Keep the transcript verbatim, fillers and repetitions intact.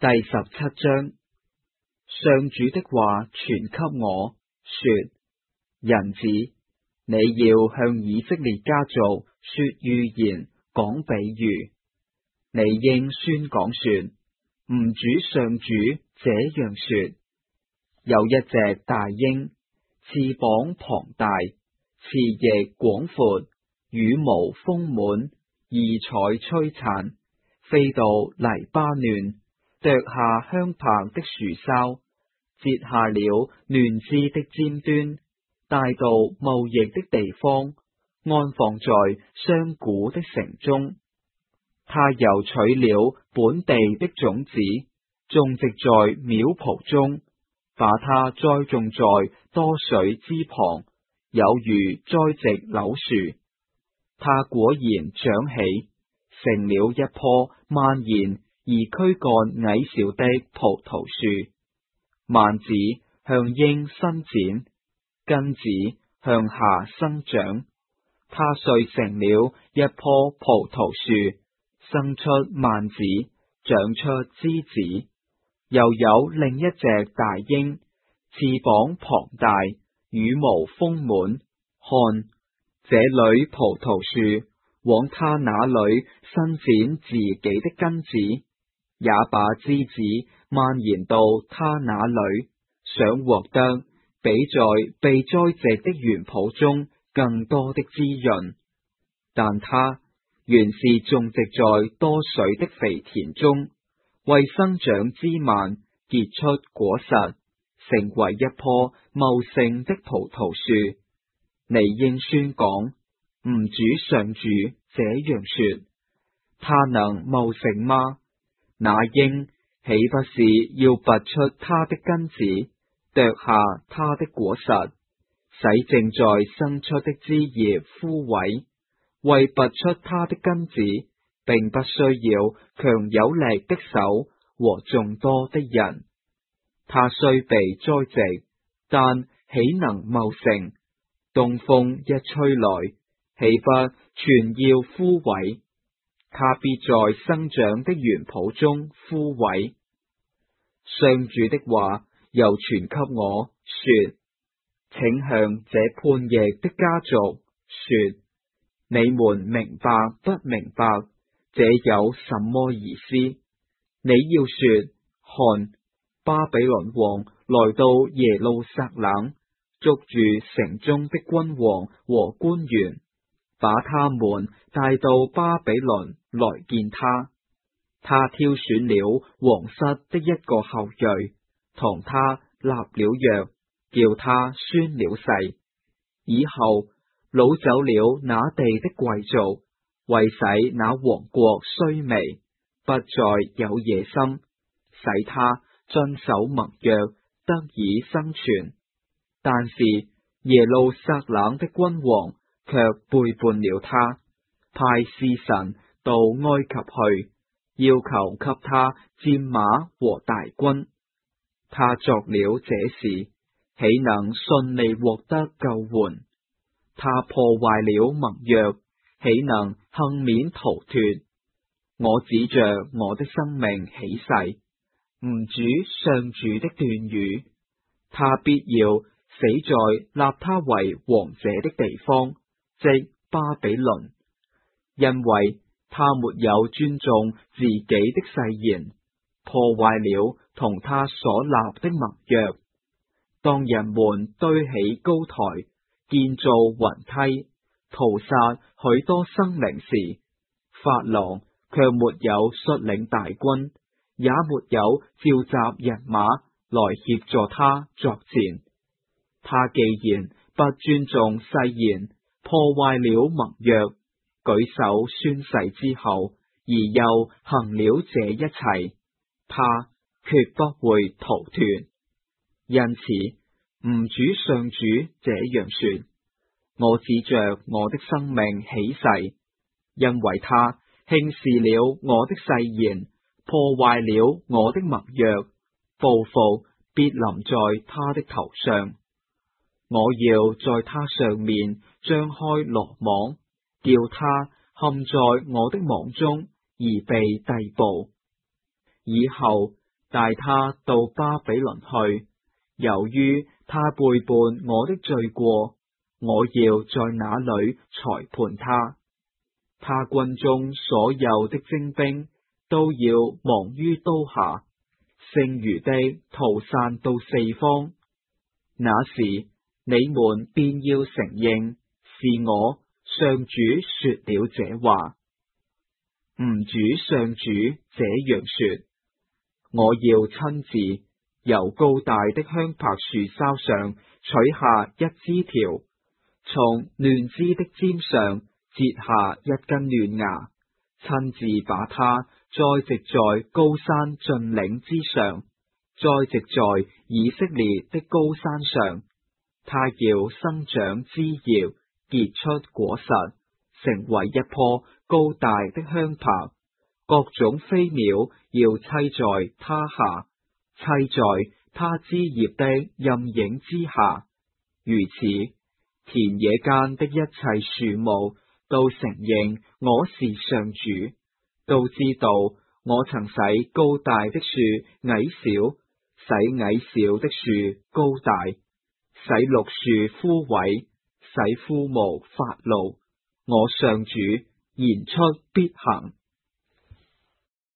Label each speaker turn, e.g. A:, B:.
A: 第十七章，上主的話傳給我，說：人子，你要向以色列家族說預言，講比喻。你應宣講說：吾主上主這樣說，有一隻大鷹，翅膀龐大，翅翼廣闊，羽毛豐滿，異彩璀璨，飛到黎巴嫩，啄下香柏的樹梢，折下了嫩枝的尖端，帶到茂密的地方，安放在商賈的城中。他又取了本地的種子，種植在苗圃中，把它栽種在多水之旁，有如栽植柳樹。它果然長起，成了一棵蔓延而軀幹矮小的葡萄樹，蔓子向應伸展，根子向下生長。它遂成了一棵葡萄樹，生出蔓子，長出枝子。又有另一隻大鷹，翅膀龐大，羽毛豐滿。看，這裏葡萄樹往他那裏伸展自己的根子，也把枝子蔓延到他那裏，想獲得比在被栽植的園圃中更多的滋潤。但他原是種植在多水的肥田中，為生長枝蔓，結出果實，成為一棵茂盛的葡萄樹。你應宣講：吾主上主這樣說，他能茂盛嗎？那鷹豈不是要拔出他的根子，啄下他的果實，使正在生出的枝葉枯萎？為拔出他的根子，並不需要強有力的手和眾多的人。他雖被栽植，但豈能茂盛？東風一吹來，豈不全要枯萎？他必在生長的園圃中枯萎。上主的話又傳給我，說：請向這叛逆的家族說，你們明白不明白這有什麼意思？你要說：看，巴比倫王來到耶路撒冷，捉住城中的君王和官員，把他們帶到巴比倫來見他。他挑選了皇室的一個後裔，同他立了約，叫他宣了誓，以後擄走了那地的貴族，為使那王國衰微，不再有野心，使他遵守盟約，得以生存。但是耶路撒冷的君王卻背叛了他，派使臣到埃及去，要求給他戰馬和大軍。他作了這事，豈能順利獲得救援？他破壞了盟約，豈能幸免逃脫？我指着我的生命起誓，吾主上主的斷語，他必要死在立他為王者的地方，即巴比倫，因為他沒有尊重自己的誓言，破壞了同他所立的盟約。當人們堆起高台，建造雲梯，屠殺許多生靈時，法郎卻沒有率領大軍，也沒有召集人馬來協助他作戰。他既然不尊重誓言，破壞了盟約，舉手宣誓之後，而又行了這一切，他決不會逃脫。因此，吾主上主這樣說：我指着我的生命起誓，因為他輕視了我的誓言，破壞了我的盟約，報復必臨在他的頭上。我要在他上面張開羅網，叫他陷在我的網中而被逮捕。以後帶他到巴比倫去。由於他背叛我的罪過，我要在那裏裁判他。他軍中所有的精兵都要亡於刀下，剩餘的逃散到四方。那時你們便要承認是我上主說了這話。吾主上主這樣說：我要親自由高大的香柏樹梢上取下一枝條，從嫩枝的尖上截下一根嫩芽，親自把它栽植在高山峻嶺之上，栽植在以色列的高山上。它要生長枝葉，結出果實，成為一棵高大的香柏。各種飛鳥要棲在它下，棲在它枝葉的蔭影之下。如此，田野間的一切樹木都承認我是上主，都知道我曾使高大的樹矮小，使矮小的樹高大，使綠樹枯萎，使枯木發怒。我上主言出必行。